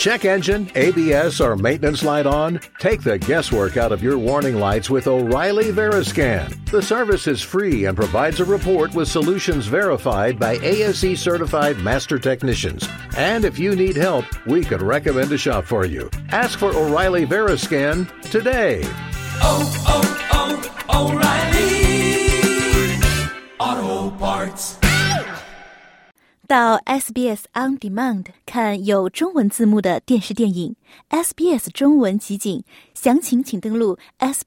check engine, ABS, or maintenance light on? Take the guesswork out of your warning lights with O'Reilly Veriscan. The service is free and provides a report with solutions verified by ASE certified master technicians. And if you need help, we could recommend a shop for you. Ask for O'Reilly Veriscan today. O'Reilly Auto Parts。 到 SBS On Demand 看有中文字幕的电视电影 SBS 中文集锦，详情请登录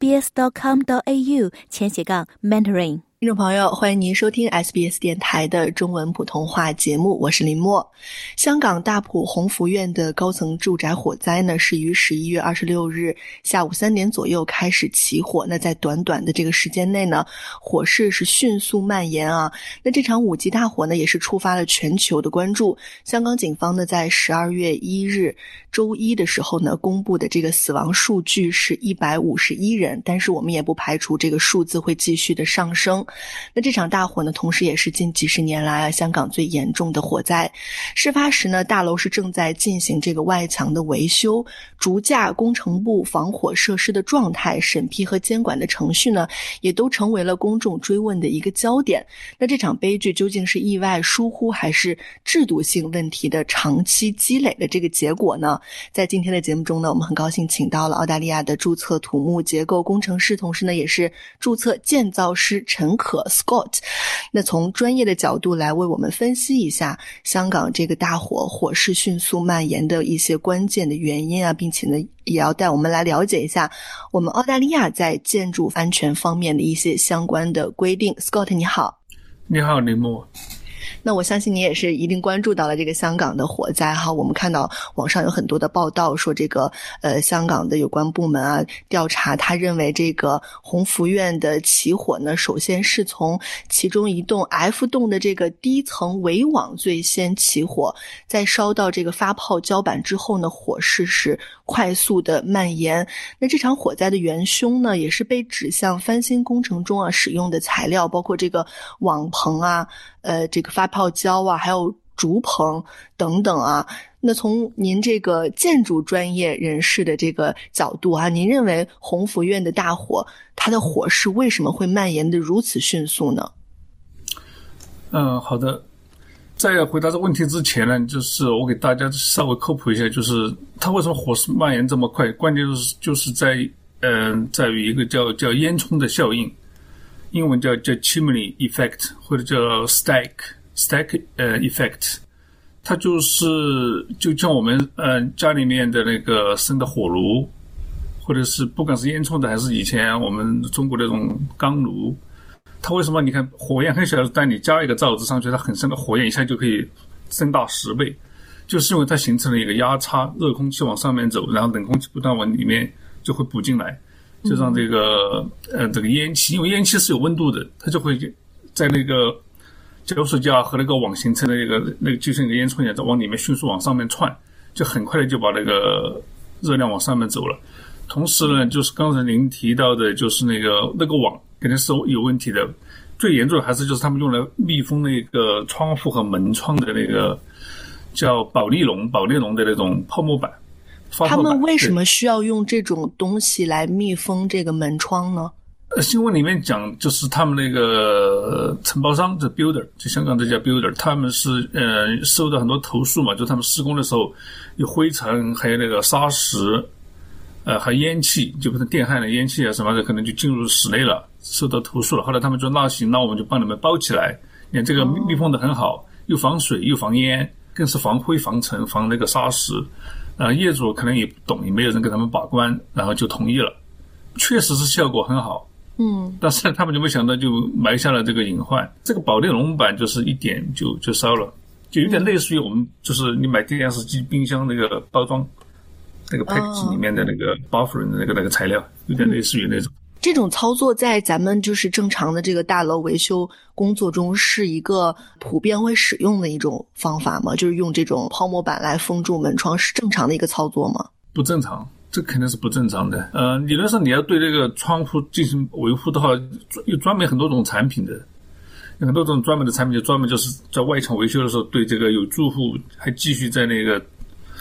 sbs.com.au/mentoring。 听众朋友，欢迎您收听 SBS 电台的中文普通话节目，我是林默。香港大埔鸿福苑的高层住宅火灾呢，是于11月26日下午3点左右开始起火。那在短短的这个时间内呢，火势是迅速蔓延啊。那这场5级大火呢，也是触发了全球的关注。香港警方呢，在12月1日周一的时候呢，公布的这个死亡数据是151人，但是我们也不排除这个数字会继续的上升。那这场大火呢，同时也是近几十年来香港最严重的火灾。事发时呢，大楼是正在进行这个外墙的维修，竹架、工程部、防火设施的状态、审批和监管的程序呢，也都成为了公众追问的一个焦点。那这场悲剧究竟是意外疏忽还是制度性问题的长期积累的这个结果呢？在今天的节目中呢，我们很高兴请到了澳大利亚的注册土木结构工程师，同时呢也是注册建造师陈可 Scott。 那从专业的角度来为我们分析一下香港这个大火势迅速蔓延的一些关键的原因啊，并且呢也要带我们来了解一下我们澳大利亚在建筑安全方面的一些相关的规定。 Scott 你好。 你好林默。 那我相信你也是一定关注到了这个香港的火灾哈。我们看到网上有很多的报道说这个香港的有关部门啊调查，他认为这个鸿福苑的起火呢，首先是从其中一栋 F 栋的这个低层围网最先起火，在烧到这个发泡胶板之后呢，火势是快速的蔓延。那这场火灾的元凶呢，也是被指向翻新工程中使用的材料，包括这个网棚啊这个发泡胶啊，还有竹棚等等啊。那从您这个建筑专业人士的这个角度啊，您认为鸿福苑的大火，它的火势为什么会蔓延得如此迅速呢？ 好的。在回答这个问题之前呢，就是我给大家稍微科普一下，就是它为什么火势蔓延这么快，关键就是在于一个叫烟囱的效应，英文叫 chimney effect 或者叫 stack effect。 它就像我们家里面的那个生的火炉，或者是不管是烟囱的还是以前我们中国的这种钢炉，它为什么你看火焰很小，但你加一个罩子上去，它很深的火焰一下就可以增大10倍，就是因为它形成了一个压差，热空气往上面走，然后冷空气不断往里面就会补进来，就让这个这个烟气，因为烟气是有温度的，它就会在那个脚手架和那个网形成的那个就像一个烟囱一样，往里面迅速往上面窜，就很快的就把那个热量往上面走了。同时呢，就是刚才您提到的，就是那个网肯定是有问题的。最严重的还是就是他们用来密封那个窗户和门窗的那个叫保丽龙的那种泡沫板。 他们为什么需要用这种东西来密封这个门窗呢？ 新闻里面讲，就是他们那个承包商，这 builder， 就香港这家 builder， 他们是收到很多投诉嘛，就他们施工的时候有灰尘，还有那个砂石，还有烟气，就不是电焊的烟气啊什么的，可能就进入室内了，受到投诉了。后来他们说那行，那我们就帮你们包起来，你看这个密封的很好，又防水又防烟，更是防灰防尘防那个砂石。业主可能也不懂，也没有人给他们把关，然后就同意了，确实是效果很好。但是他们就没想到，就埋下了这个隐患。这个保丽龙板就是一点就烧了，就有点类似于我们就是你买电视机、冰箱那个包装那个 package 里面的那个 buffering 的那个材料，有点类似于那种。 这种操作在咱们就是正常的这个大楼维修工作中是一个普遍会使用的一种方法吗？就是用这种泡沫板来封住门窗是正常的一个操作吗？ 不正常，这肯定是不正常的。理论上你要对这个窗户进行维护的话，有专门很多种产品的，有很多种专门的产品，就专门就是在外墙维修的时候，对这个有住户还继续在那个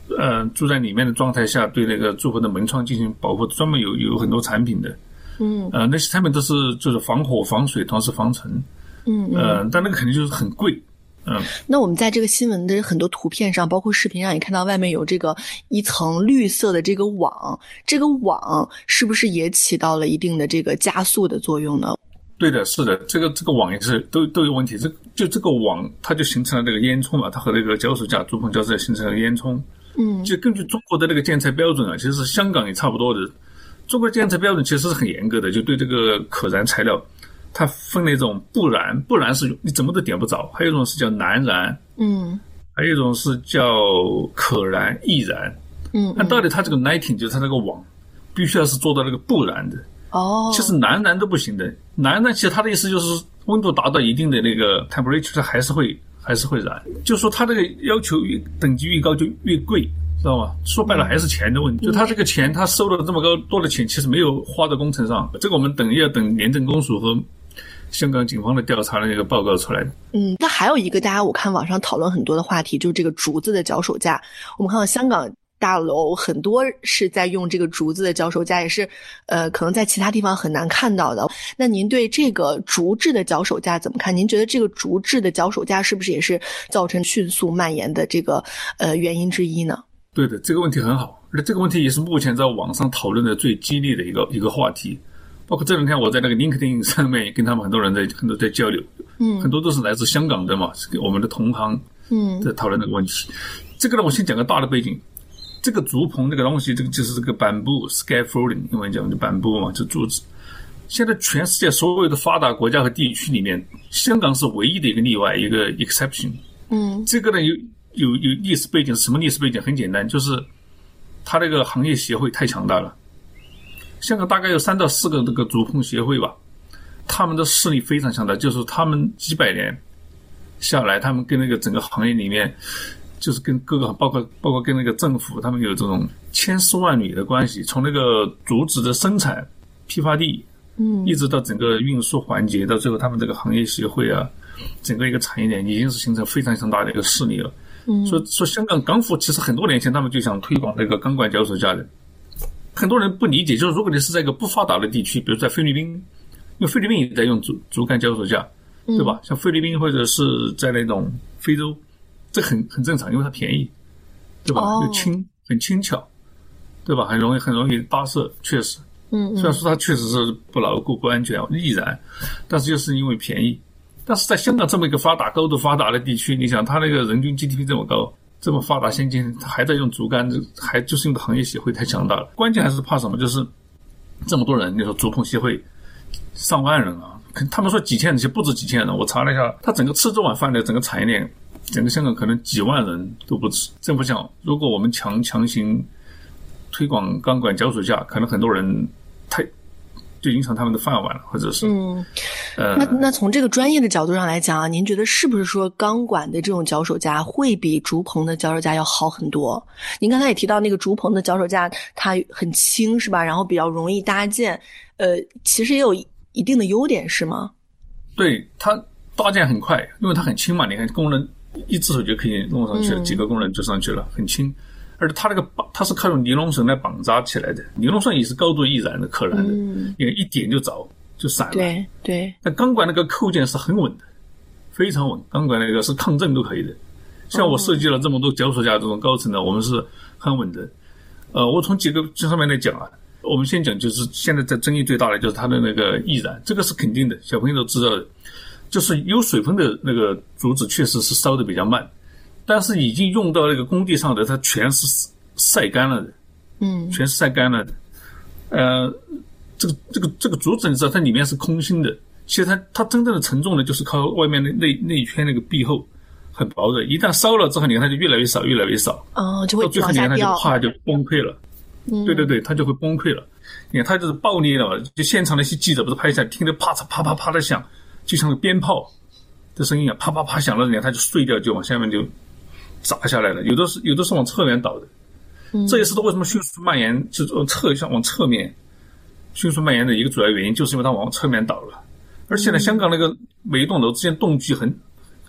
住在里面的状态下对那个住户的门窗进行保护，专门有很多产品的。那些产品都是就是防火、防水，同时防尘。但那个肯定就是很贵。 那我们在这个新闻的很多图片上，包括视频上，也看到外面有这个一层绿色的这个网，这个网是不是也起到了一定的这个加速的作用呢？ 对的，是的，这个网也是都有问题。这个网它就形成了这个烟囱嘛，它和那个脚手架、竹棚脚手架形成了烟囱。就根据中国的那个建材标准啊，其实香港也差不多的。中国的建材标准其实是很严格的，就对这个可燃材料，它分那种不燃，不燃是你怎么都点不着，还有一种是叫难燃，还有一种是叫可燃、易燃。按道理它这个 netting 就是它那个网，必须要是做到那个不燃的。其实难燃都不行的，难燃其实它的意思就是温度达到一定的那个 temperature， 它还是会燃。就是说它这个要求等级越高就越贵，知道吗？说白了还是钱的问题。就他这个钱，他收了这么多的钱，其实没有花在工程上。这个我们要等廉政公署和香港警方的调查的那个报告出来的。 那还有一个大家我看网上讨论很多的话题，就是这个竹子的脚手架。我们看到香港大楼很多是在用这个竹子的脚手架，也是可能在其他地方很难看到的。那您对这个竹制的脚手架怎么看？您觉得这个竹制的脚手架是不是也是造成迅速蔓延的这个原因之一呢？ 对的，这个问题很好，而这个问题也是目前在网上讨论的最激烈的一个话题。包括这两天我在那个 LinkedIn 上面跟他们很多在交流，很多都是来自香港的嘛，我们的同行在讨论这个问题。这个呢，我先讲个大的背景。这个竹棚这个东西，这个就是这个bamboo scaffolding， 英文讲就bamboo嘛，就竹子。现在全世界所有的发达国家和地区里面，香港是唯一的一个例外，一个 exception。这个呢有历史背景，什么历史背景？很简单，就是它这个行业协会太强大了。香港大概有3到4个这个竹棚协会吧，他们的势力非常强大，就是他们几百年下来，他们跟那个整个行业里面，就是跟各个包括跟那个政府，他们有这种千丝万缕的关系，从那个竹子的生产、批发地，一直到整个运输环节，到最后他们这个行业协会啊，整个一个产业链已经是形成非常强大的一个势力了。说香港港府其实很多年前他们就想推广这个钢管脚手架的，很多人不理解，就是如果你是在一个不发达的地区，比如在菲律宾，因为菲律宾也在用竹竿脚手架，对吧？像菲律宾或者是在那种非洲，这很正常，因为它便宜，对吧？又很轻巧，对吧？很容易搭设，确实。虽然说它确实是不牢固、不安全、易燃，但是就是因为便宜。但是在香港这么一个高度发达的地区，你想它那个人均 GDP 这么高，这么发达先进，它还在用竹竿，还就是因为行业协会太强大了。关键还是怕什么？就是这么多人，你说竹棚协会上万人啊，他们说几千人，其实不止几千人。我查了一下，他整个吃这碗饭的整个产业链，整个香港可能几万人都不止。政府想，如果我们强行推广钢管脚手架，可能很多人就影响他们的饭碗了，或者是那从这个专业的角度上来讲啊，您觉得是不是说钢管的这种脚手架会比竹棚的脚手架要好很多？您刚才也提到那个竹棚的脚手架它很轻是吧？然后比较容易搭建，其实也有一定的优点是吗？ 对，它搭建很快，因为它很轻嘛，你看工人一只手就可以弄上去了，几个工人就上去了，很轻。而且它是靠用尼龙绳来绑扎起来的，尼龙绳也是高度易燃的、可燃的，因为一点就着就散了。 对。 但钢管那个扣件是很稳的，非常稳。钢管那个是抗震都可以的。像我设计了这么多脚手架这种高层的，我们是很稳的。我从几个这上面来讲啊，我们先讲就是现在争议最大的就是它的那个易燃，这个是肯定的，小朋友都知道的。就是有水分的那个竹子确实是烧得比较慢。但是已经用到那个工地上的，它全是晒干了的，全是晒干了的。这个竹子你知道它里面是空心的，其实它真正的承重呢，就是靠外面的那圈那个壁厚很薄的，一旦烧了之后，你看它就越来越少， 就会到最后你看它就啪就崩溃了。对，它就会崩溃了。你看它就是爆裂了，就现场那些记者不是拍下来，听着啪嚓啪啪啪的响，就像个鞭炮的声音啊，啪啪啪响了，你看它就碎掉，就往下面就砸下来了，有的是往侧面倒的，这也是它为什么迅速蔓延，就是往侧面迅速蔓延的一个主要原因，就是因为它往侧面倒了。而现在香港那个每一栋楼之间栋距很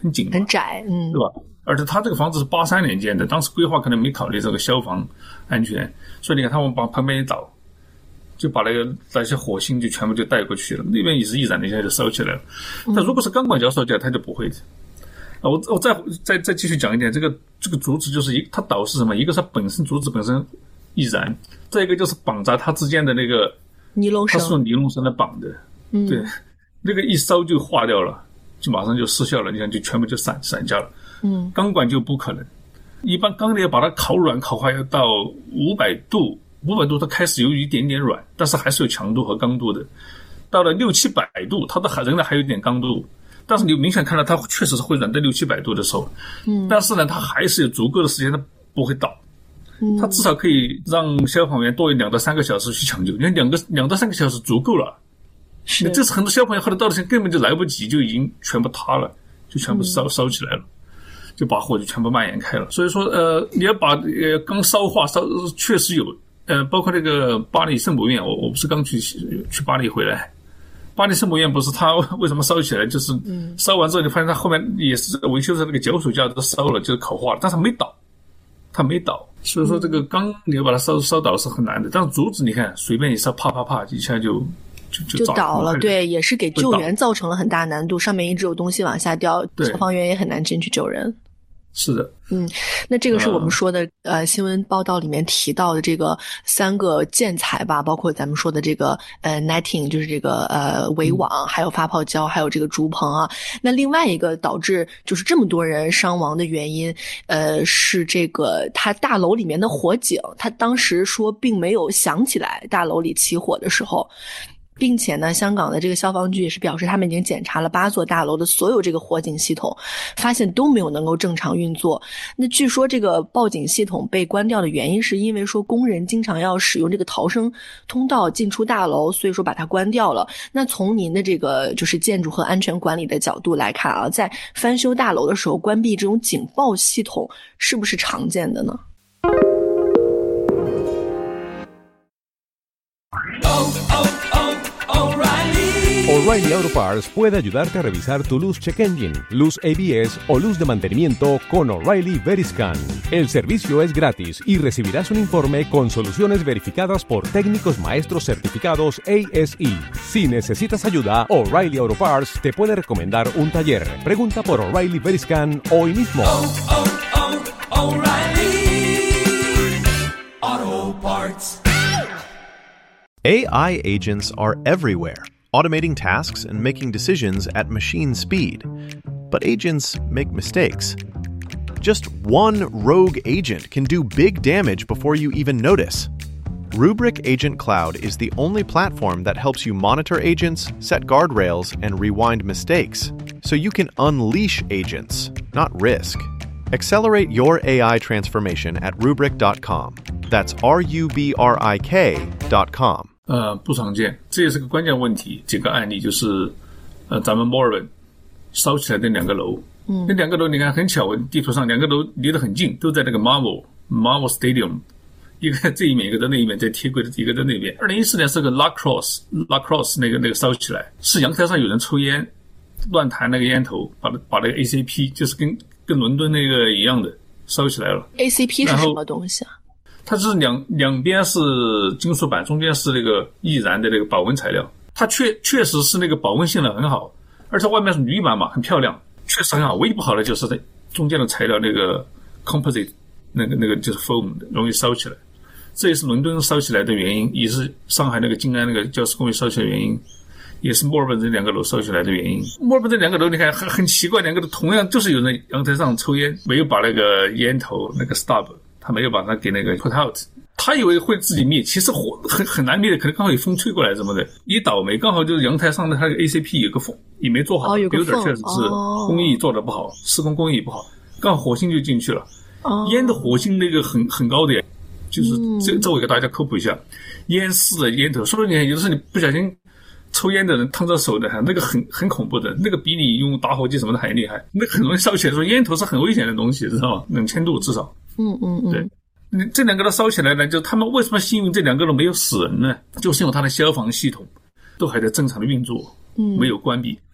很紧， 很窄， 对吧？而且他这个房子是83年建的，当时规划可能没考虑这个消防安全，所以你看他们把旁边一倒，就把那些火星就全部就带过去了，那边也是易燃的，一下就烧起来了。但如果是钢管胶烧起来，它就不会的。我再继续讲一点，这个竹子就是它倒是什么？一个是它本身竹子本身易燃，再一个就是绑在它之间的那个尼龙绳， 它是用尼龙绳来绑的，对，那个一烧就化掉了，就马上就失效了，你看就全部就散架了。钢管就不可能，一般钢的要把它烤软烤化要到500度，500度它开始有一点点软，但是还是有强度和刚度的。到了600-700度，它仍然还有一点刚度。但是你明显看到它确实是会软到600-700度的时候，但是呢，它还是有足够的时间，它不会倒，它至少可以让消防员多2到3个小时去抢救。你看2到3个小时足够了， 是这是很多消防员后来到的时候根本就来不及，就已经全部塌了，就全部烧起来了，就把火就全部蔓延开了。所以说你要把刚烧化确实有包括那个巴黎圣母院，我不是刚去巴黎回来。巴黎圣母院不是它为什么烧起来，就是烧完之后你发现它后面也是维修的那个脚手架都烧了，就是烤化了，但是它没倒，所以说这个钢你要把它烧倒是很难的。但是竹子你看随便一烧啪啪啪一下就倒了，对，也是给救援造成了很大难度，上面一直有东西往下掉，消防员也很难进去救人。 是的， 那这个是我们说的新闻报道里面提到的这个3个建材吧，包括咱们说的这个netting， 就是这个围网，还有发泡胶，还有这个竹棚啊。那另外一个导致就是这么多人伤亡的原因，是这个他大楼里面的火警，他当时说并没有响起来，大楼里起火的时候。并且呢，香港的这个消防局也是表示，他们已经检查了8座大楼的所有这个火警系统，发现都没有能够正常运作。那据说这个报警系统被关掉的原因是因为说工人经常要使用这个逃生通道进出大楼，所以说把它关掉了。那从您的这个就是建筑和安全管理的角度来看啊，在翻修大楼的时候关闭这种警报系统是不是常见的呢 O'Reilly Auto Parts puede ayudarte a revisar tu luz check engine, luz ABS o luz de mantenimiento con O'Reilly Veriscan. El servicio es gratis y recibirás un informe con soluciones verificadas por técnicos maestros certificados ASE. Si necesitas ayuda, O'Reilly Auto Parts te puede recomendar un taller. Pregunta por O'Reilly Veriscan hoy mismo. O'Reilly Auto Parts. AI agents are everywhere, automating tasks and making decisions at machine speed. But agents make mistakes. Just one rogue agent can do big damage before you even notice. Rubrik Agent Cloud is the only platform that helps you monitor agents, set guardrails, and rewind mistakes, so you can unleash agents, not risk. Accelerate your AI transformation at Rubrik.com. That's RUBRIK.com. 不常见，这也是个关键问题。几个案例就是，咱们墨尔本烧起来的2个楼，那2个楼你看很巧，地图上2个楼离得很近，都在那个 Marvel Stadium， 一个在这一面，一个在那一面，在铁轨的一个在那边。2014年是个 Lacrosse 那个烧起来，是阳台上有人抽烟，乱弹那个烟头，把那个 ACP 就是跟伦敦那个一样的烧起来了。 ACP 是什么东西啊？ 它是两边是金属板，中间是那个易燃的那个保温材料，它确实是那个保温性能很好，而且外面是铝板嘛，很漂亮，确实很好。唯一不好的就是在中间的材料那个 composite 那个就是 foam 容易烧起来，这也是伦敦烧起来的原因，也是上海那个静安那个教师公寓烧起来的原因，也是墨尔本这2个楼烧起来的原因。墨尔本这2个楼你看很奇怪，2个楼同样就是有人阳台上抽烟，没有把那个烟头那个 stop。他没有把它给那个 put out， 他以为会自己灭，其实火很难灭的，可能刚好有风吹过来什么的，一倒霉，刚好就是阳台上的它的 ACP 有个缝，也没做好，有点确实是工艺做得不好，施工工艺不好，刚好火星就进去了。烟的火星那个很高的，就是这我给大家科普一下，烟丝的烟头，所以你看有的时候你不小心抽烟的人烫着手的，那个很恐怖的，那个比你用打火机什么的还厉害，那个很容易烧起来。说烟头是很危险的东西，知道吗？2000度至少。对，这2个都烧起来呢，就他们为什么幸运这2个都没有死人呢？就是因为它的消防系统都还在正常的运作，没有关闭。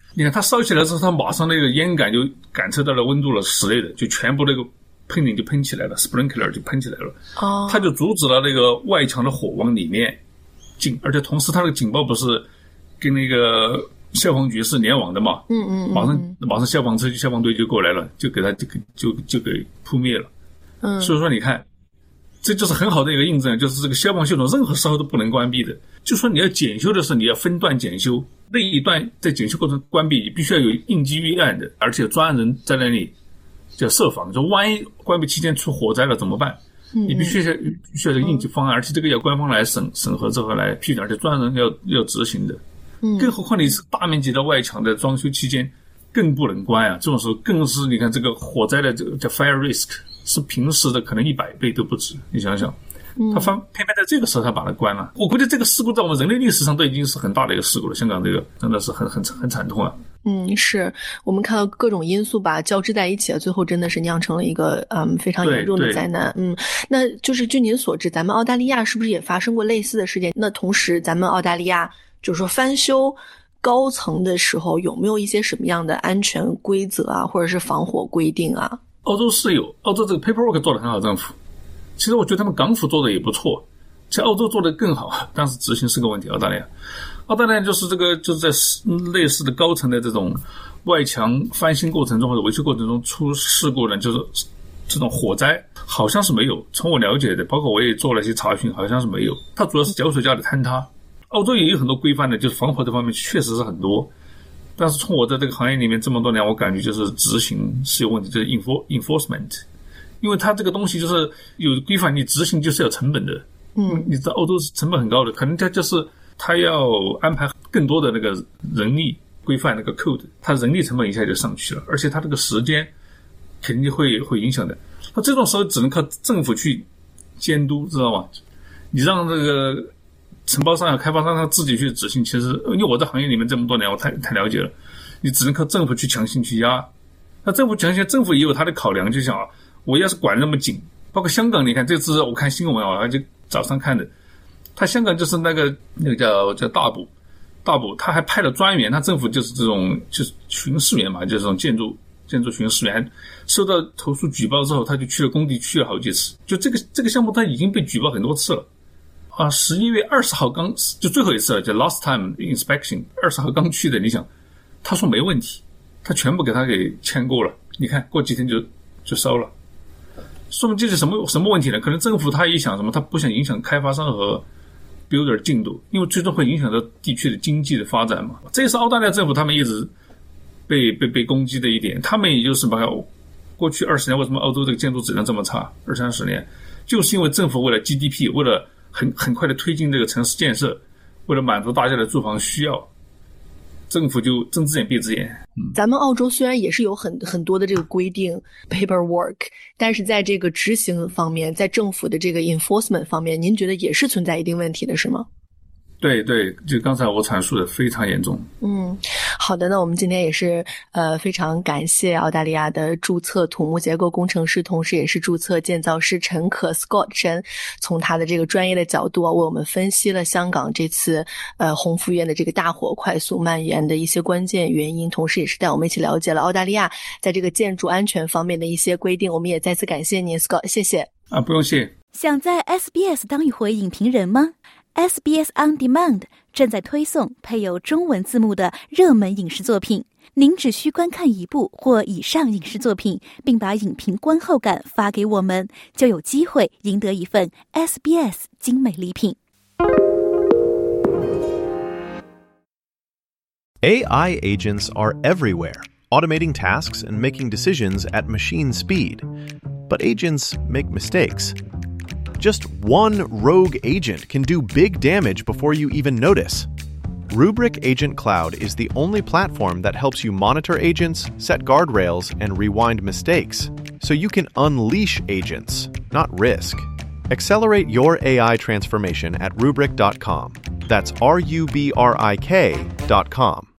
你看它烧起来之后，它马上那个烟感就感测到了温度了室内的，就全部那个喷顶就喷起来了 ，sprinkler 就喷起来了。它就阻止了那个外墙的火往里面进，而且同时它那个警报不是跟那个消防局是联网的嘛？马上消防车、消防队就过来了，就给它就给扑灭了。所以说你看，这就是很好的一个印证，就是这个消防系统任何时候都不能关闭的。就说你要检修的时候，你要分段检修，那一段在检修过程关闭，你必须要有应急预案的，而且有专人在那里叫设防，就万一关闭期间出火灾了怎么办？你必须要有应急方案，而且这个要官方来审核之后来批准，而且专人要执行的。更何况你是大面积的外墙的装修期间更不能关啊，这种时候更是你看这个火灾的这个叫 fire risk 是平时的可能100倍都不止，你想想。他偏偏在这个时候他把它关了，我估计这个事故在我们人类历史上都已经是很大的一个事故了。香港这个真的是很惨痛啊。 是我们看到各种因素吧交织在一起，最后真的是酿成了一个非常严重的灾难。那就是据您所知，咱们澳大利亚是不是也发生过类似的事件？那同时咱们澳大利亚就是说翻修高层的时候有没有一些什么样的安全规则啊，或者是防火规定啊？ 澳洲是有，澳洲这个 paperwork 做得很好，政府其实我觉得他们港府做的也不错，其实澳洲做的更好，但是执行是个问题。澳大利亚就是这个就是在类似的高层的这种外墙翻新过程中或者维修过程中出事故呢，就是这种火灾好像是没有，从我了解的包括我也做了一些查询，好像是没有。它主要是脚手架的坍塌。澳洲也有很多规范的，就是防火这方面确实是很多，但是从我在这个行业里面这么多年，我感觉就是执行是有问题，就是 enforcement。因为它这个东西就是有规范，你执行就是要成本的。你知道欧洲是成本很高的，可能它就是它要安排更多的那个人力规范那个 code， 它人力成本一下就上去了，而且它这个时间肯定会影响的。那这种时候只能靠政府去监督，知道吗？你让这个承包商、开发商他自己去执行，其实因为我在行业里面这么多年，我太了解了，你只能靠政府去强行去压。那政府也有他的考量，就想我要是管那么紧，包括香港，你看这次我看新闻啊，就早上看的，他香港就是那个叫大埔，他还派了专员，他政府就是这种就是巡视员嘛，就是这种建筑巡视员，收到投诉举报之后，他就去了工地，去了好几次。就这个项目他已经被举报很多次了啊！11月20号就最后一次了，叫 last time inspection， 20号刚去的，你想，他说没问题，他全部给他给签过了。你看过几天就烧了。说明这是什么问题呢？可能政府他也想什么，他不想影响开发商和 builder 进度，因为最终会影响到地区的经济的发展嘛。这也是澳大利亚政府他们一直被攻击的一点，他们也就是把过去20年为什么澳洲这个建筑质量这么差，20-30年，就是因为政府为了 GDP， 为了很快的推进这个城市建设，为了满足大家的住房需要，政府就睁只眼闭只眼。 咱们澳洲虽然也是有很多的这个规定 paperwork， 但是在这个执行方面，在政府的这个 enforcement 方面，您觉得也是存在一定问题的，是吗？ 对，就刚才我阐述的非常严重。 好的，那我们今天也是非常感谢澳大利亚的注册土木结构工程师，同时也是注册建造师陈可 Scott 陈，从他的这个专业的角度为我们分析了香港这次宏福院的这个大火快速蔓延的一些关键原因，同时也是带我们一起了解了澳大利亚在这个建筑安全方面的一些规定。我们也再次感谢您 Scott， 谢谢。 不用谢。 想在 SBS 当一回影评人吗？SBS On Demand 正在推送配有中文字幕的热门影视作品，您只需观看一部或以上影视作品，并把影评观后感发给我们，就有机会赢得一份 SBS 精美礼品。 AI agents are everywhere, automating tasks and making decisions at machine speed. But agents make mistakes.Just one rogue agent can do big damage before you even notice. Rubrik Agent Cloud is the only platform that helps you monitor agents, set guardrails, and rewind mistakes, so you can unleash agents, not risk. Accelerate your AI transformation at Rubrik.com. That's RUBRIK.com.